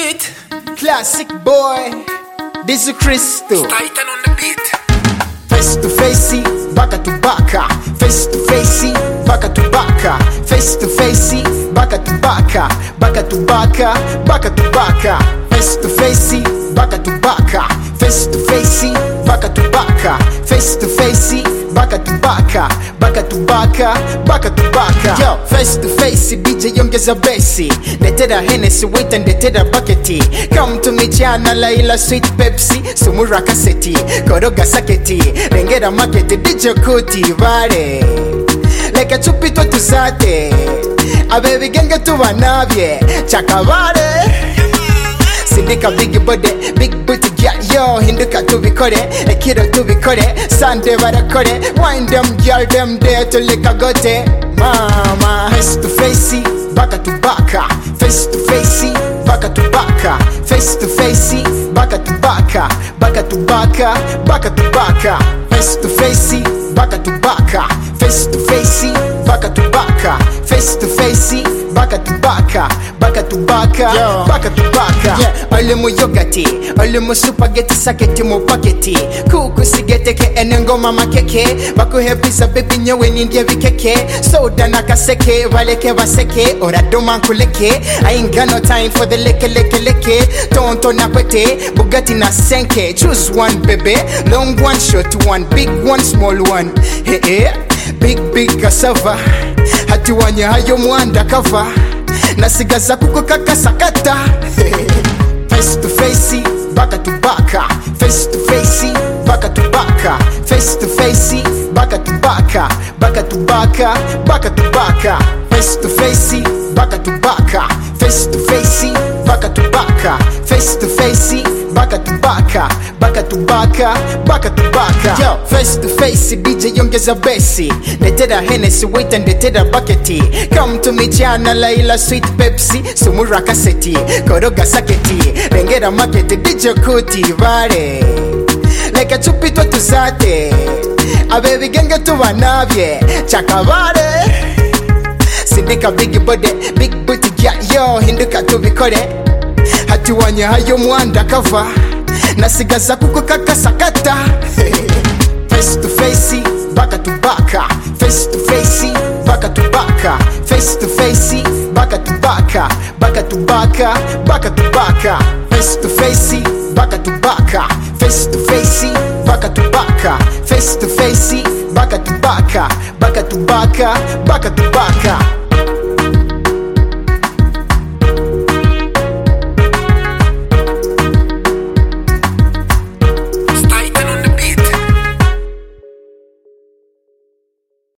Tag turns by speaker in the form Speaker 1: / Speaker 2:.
Speaker 1: beat.
Speaker 2: Classic boy, this is Cristo.
Speaker 1: Titan on the beat.
Speaker 2: Face to face, baka to baka. Face to face, baka to baka. Face to face, baka to baka. Baka to baka, baka to baka. Face to face, baka to baka. Face to face, baka to baka. Face to face, baka to baka. Baka to baka, baka to baka. Yo, face to face, DJ yongeza besi. Letera Hennessy, wait and letera buckety. Come to me chana Laila sweet Pepsi. Sumura kaseti, koroga saketi. Lengera market, DJ kuti vare. Leka chupito tuzate. Abebi genge tuwanavye. Chakavare. Sindika big body, big booty girl, yo. Hinduka tubikore, kiddo tubikore. Sunday barakore, wind them girl, them there to lick a gote. Mama, face to face, baka to baka. Face to face, baka to baka. Face to face, baka to baka. Baka to baka, baka to baka. Face to face, baka to baka. Face to face, baka to baka. Face to face, baka to baka. Baka to baka, baka to baka. Ole mu yogati, ole mu spaghetti saketi mu paketi. Kuku sigete ke enengoma makeke. Bakuhe pizza baby nyewe nindye bikeke. Soda nakaseke, valeke vaseke. Ora doma kuleke. I ain't got no time for the leke. Tonto na kwete, Bugatti na senke. Choose one baby, long one, short one, big one, small one. Hey, big cassava. Hati wanye hayo mwanda kava. Nasigaza kuko kaka sakata. Face to face, baka to baka. Face to face, baka to baka. Face to face, baka to baka. Baka to baka, baka to baka. Face to face, baka to baka. Face to face, baka to baka. Face to face, baka to baka. Baka to baka, baka to baka. Yo, face to face, DJ yongeza besi. Letera Hennessy, wait and letera buckety. Come to me chana Laila sweet Pepsi. Sumura kaseti, koroga saketi. Lengera market, DJ kuti vare. Leka chupito tuzate. Abebi genge tuwanavye. Chakavare. Sindika big body, big booty girl, yo. Hinduka tubikore. Hati wanye hayo mwanda kava. Nasigaza kuko kaka sakata. Face to face, baka to baka. Face to face, baka to baka. Face to face, baka to baka. Baka to baka, baka to baka. Face to face, baka to baka. Face to face, baka to baka. Face to face, baka to baka. Baka to baka, baka to baka.